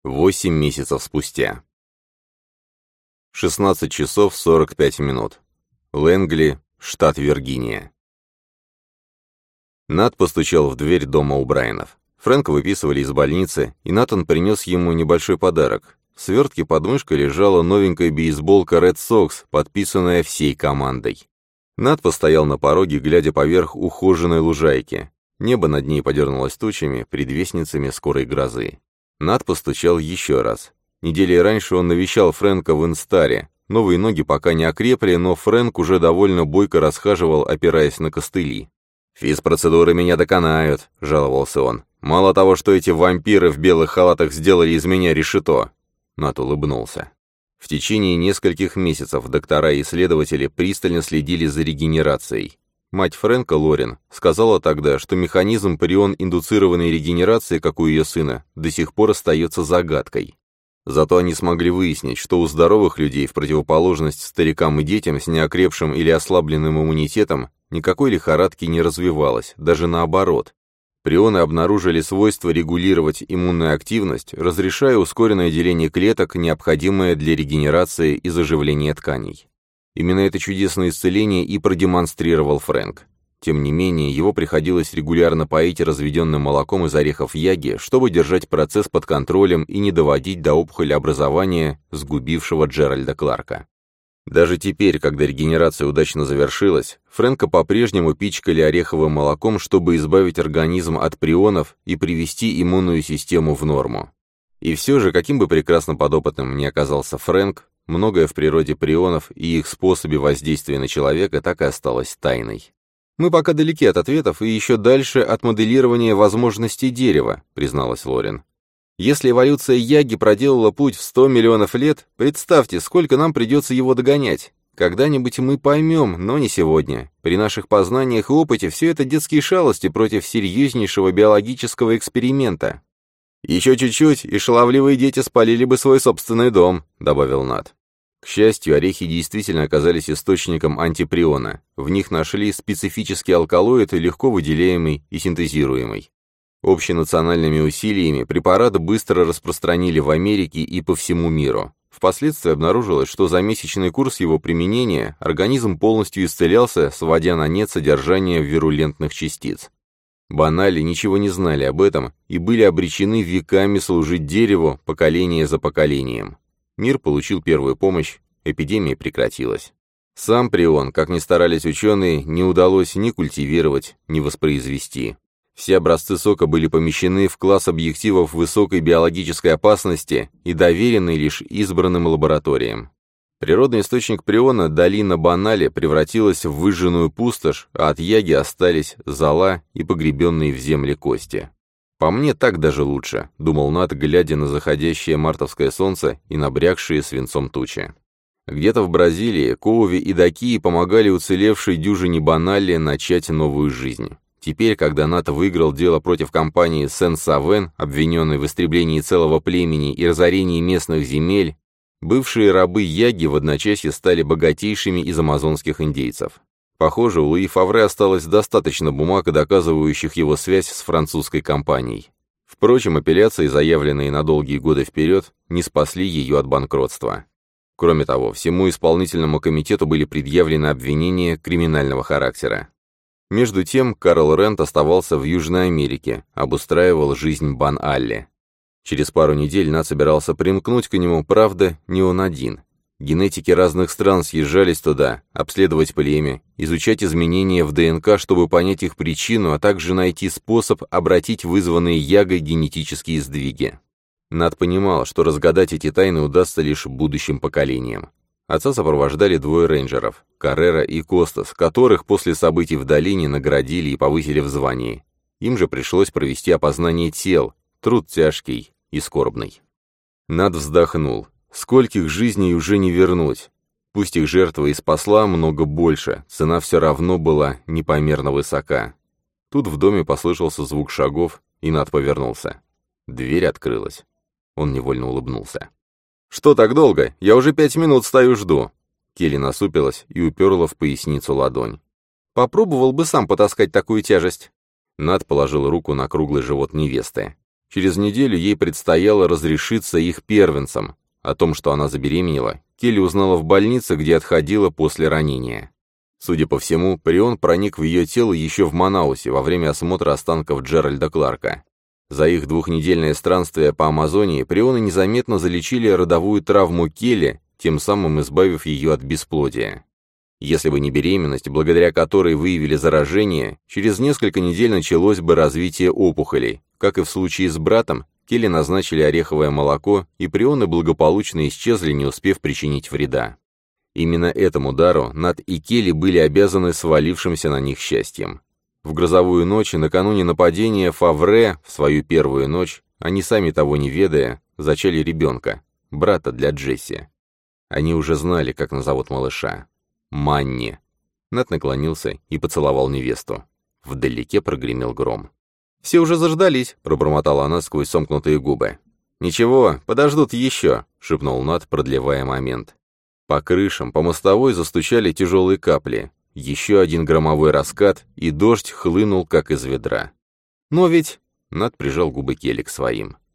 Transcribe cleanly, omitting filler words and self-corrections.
8 месяцев спустя. 16 часов 45 минут. Лэнгли, штат Виргиния. Нат постучал в дверь дома у Брайанов. Фрэнка выписывали из больницы, и Натан принес ему небольшой подарок. В свертке под мышкой лежала новенькая бейсболка Red Sox, подписанная всей командой. Нат постоял на пороге, глядя поверх ухоженной лужайки. Небо над ней подернулось тучами, предвестницами скорой грозы. Нат постучал еще раз. Недели раньше он навещал Фрэнка в Инстаре. Новые ноги пока не окрепли, но Фрэнк уже довольно бойко расхаживал, опираясь на костыли. «Физпроцедуры меня доконают», — жаловался он. «Мало того, что эти вампиры в белых халатах сделали из меня решето». Нат улыбнулся. В течение нескольких месяцев доктора и исследователи пристально следили за регенерацией. Мать Фрэнка, Лорен, сказала тогда, что механизм прион-индуцированной регенерации, как у ее сына, до сих пор остается загадкой. Зато они смогли выяснить, что у здоровых людей, в противоположность старикам и детям с неокрепшим или ослабленным иммунитетом, никакой лихорадки не развивалось, даже наоборот. Прионы обнаружили свойство регулировать иммунную активность, разрешая ускоренное деление клеток, необходимое для регенерации и заживления тканей. Именно это чудесное исцеление и продемонстрировал Фрэнк. Тем не менее, его приходилось регулярно поить разведенным молоком из орехов яги, чтобы держать процесс под контролем и не доводить до опухолеобразования, сгубившего Джеральда Кларка. Даже теперь, когда регенерация удачно завершилась, Фрэнка по-прежнему пичкали ореховым молоком, чтобы избавить организм от прионов и привести иммунную систему в норму. И все же, каким бы прекрасно подопытным ни оказался Фрэнк, многое в природе прионов и их способе воздействия на человека так и осталось тайной. «Мы пока далеки от ответов и еще дальше от моделирования возможностей дерева», призналась Лорен. «Если эволюция яги проделала путь в 100 миллионов лет, представьте, сколько нам придется его догонять. Когда-нибудь мы поймем, но не сегодня. При наших познаниях и опыте все это детские шалости против серьезнейшего биологического эксперимента». «Еще чуть-чуть, и шаловливые дети спалили бы свой собственный дом», добавил Нат. К счастью, орехи действительно оказались источником антиприона. В них нашли специфический алкалоид, легко выделяемый и синтезируемый. Общенациональными усилиями препарат быстро распространили в Америке и по всему миру. Впоследствии обнаружилось, что за месячный курс его применения организм полностью исцелялся, сводя на нет содержание вирулентных частиц. Банали ничего не знали об этом и были обречены веками служить дереву, поколение за поколением. Мир получил первую помощь, эпидемия прекратилась. Сам прион, как ни старались ученые, не удалось ни культивировать, ни воспроизвести. Все образцы сока были помещены в класс объективов высокой биологической опасности и доверены лишь избранным лабораториям. Природный источник приона, долина Банали, превратилась в выжженную пустошь, а от яги остались зола и погребенные в земле кости. «По мне так даже лучше», — думал Нат, глядя на заходящее мартовское солнце и набрякшие свинцом тучи. Где-то в Бразилии Коуви и Дакии помогали уцелевшей дюжине Банали начать новую жизнь. Теперь, когда Нат выиграл дело против компании Сен-Савен, обвиненной в истреблении целого племени и разорении местных земель, бывшие рабы яги в одночасье стали богатейшими из амазонских индейцев. Похоже, у Луи Фавре осталось достаточно бумаг, доказывающих его связь с французской компанией. Впрочем, апелляции, заявленные на долгие годы вперед, не спасли ее от банкротства. Кроме того, всему исполнительному комитету были предъявлены обвинения криминального характера. Между тем, Карл Рент оставался в Южной Америке, обустраивал жизнь Бан-Алли. Через пару недель Нат собирался примкнуть к нему, правда, не он один. Генетики разных стран съезжались туда, обследовать племя, изучать изменения в ДНК, чтобы понять их причину, а также найти способ обратить вызванные ягой генетические сдвиги. Нат понимал, что разгадать эти тайны удастся лишь будущим поколениям. Отца сопровождали двое рейнджеров, Каррера и Костас, которых после событий в долине наградили и повысили в звании. Им же пришлось провести опознание тел, труд тяжкий и скорбный. Нат вздохнул. Скольких жизней уже не вернуть. Пусть их жертва и спасла много больше, цена все равно была непомерно высока. Тут в доме послышался звук шагов, и Нат повернулся. Дверь открылась. Он невольно улыбнулся. «Что так долго? Я уже 5 минут стою жду». Келли насупилась и уперла в поясницу ладонь. «Попробовал бы сам потаскать такую тяжесть». Нат положил руку на круглый живот невесты. Через неделю ей предстояло разрешиться их первенцем. О том, что она забеременела, Келли узнала в больнице, где отходила после ранения. Судя по всему, прион проник в ее тело еще в Манаусе во время осмотра останков Джеральда Кларка. За их двухнедельное странствие по Амазонии прионы незаметно залечили родовую травму Келли, тем самым избавив ее от бесплодия. Если бы не беременность, благодаря которой выявили заражение, через несколько недель началось бы развитие опухолей. Как и в случае с братом, Келли назначили ореховое молоко, и прионы благополучно исчезли, не успев причинить вреда. Именно этому дару Нат и Келли были обязаны свалившимся на них счастьем. В грозовую ночь, накануне нападения Фавре, в свою первую ночь, они сами того не ведая, зачали ребенка, брата для Джесси. Они уже знали, как назовут малыша. Манни. Нат наклонился и поцеловал невесту. Вдалеке прогремел гром. «Все уже заждались», — пробормотала она сквозь сомкнутые губы. «Ничего, подождут еще», — шепнул Нат, продлевая момент. По крышам, по мостовой застучали тяжелые капли. Еще один громовой раскат, и дождь хлынул, как из ведра. «Но ведь...» — Нат прижал губы Келли к своим.